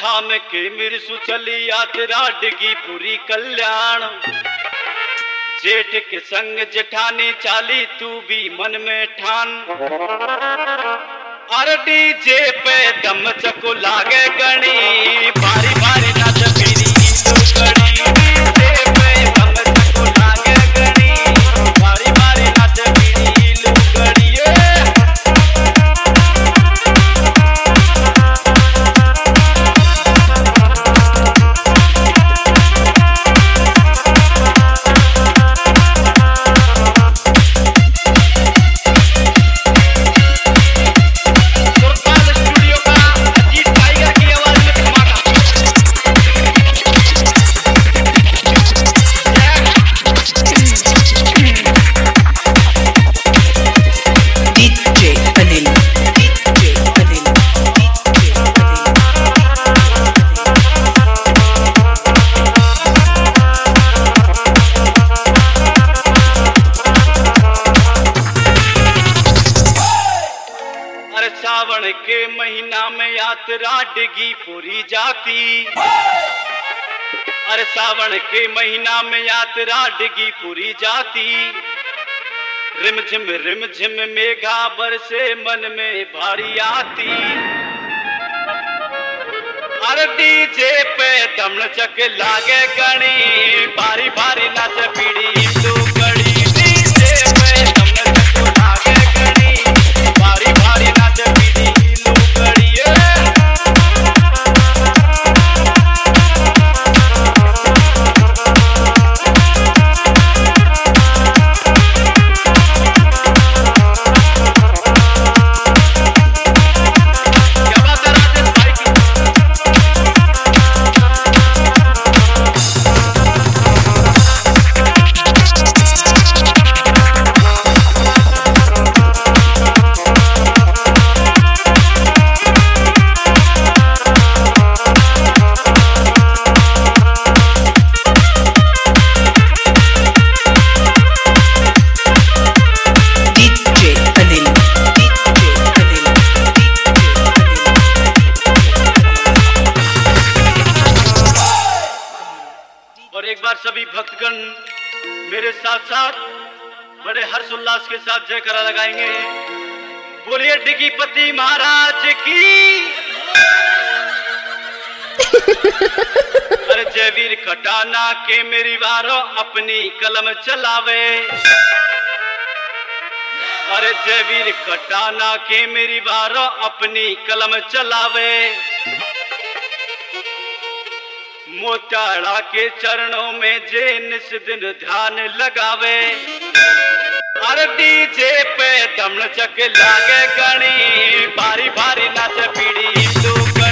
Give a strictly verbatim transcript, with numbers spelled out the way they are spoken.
ठान के मिर्सु चली यात्रा डिगी पूरी कल्याण। जेठ के संग जेठानी चाली तू भी मन में ठान। अरे डीजे पे दम चको लागे गणी बारी बारी नाच पीरी लुगड़ी। डीजे पे दम चको लागे गणी बारी बारी नाच पीरी लुगड़ी। सावन के महीना में यात्रा डिगी पूरी जाती। अरे सावन के महीना में यात्रा डिगी पूरी जाती। रिमझिम रिमझिम मेघा बरसे मन में भारी आती। अरे डीजे पे दम चक लागे गणी बारी बारी नाच पीड़ी लुगड़ी। डीजे पे दम चक लागे गणी बारी बारी नाच पीड़ी लुगड़ी। एक बार सभी भक्तगण मेरे साथ साथ बड़े हर्षोल्लास के साथ जयकारा लगाएंगे। बोलिए डिगीपति महाराज की। अरे जयवीर खटाना के मेरी वारो अपनी कलम चलावे। अरे जयवीर खटाना के मेरी वारो अपनी कलम चलावे। मोचाड़ा के चरणों में जे निस दिन ध्यान लगावे। अरे डीजे पे दम चक लागे गणी बारी बारी नाच पीड़ी लुगड़ी।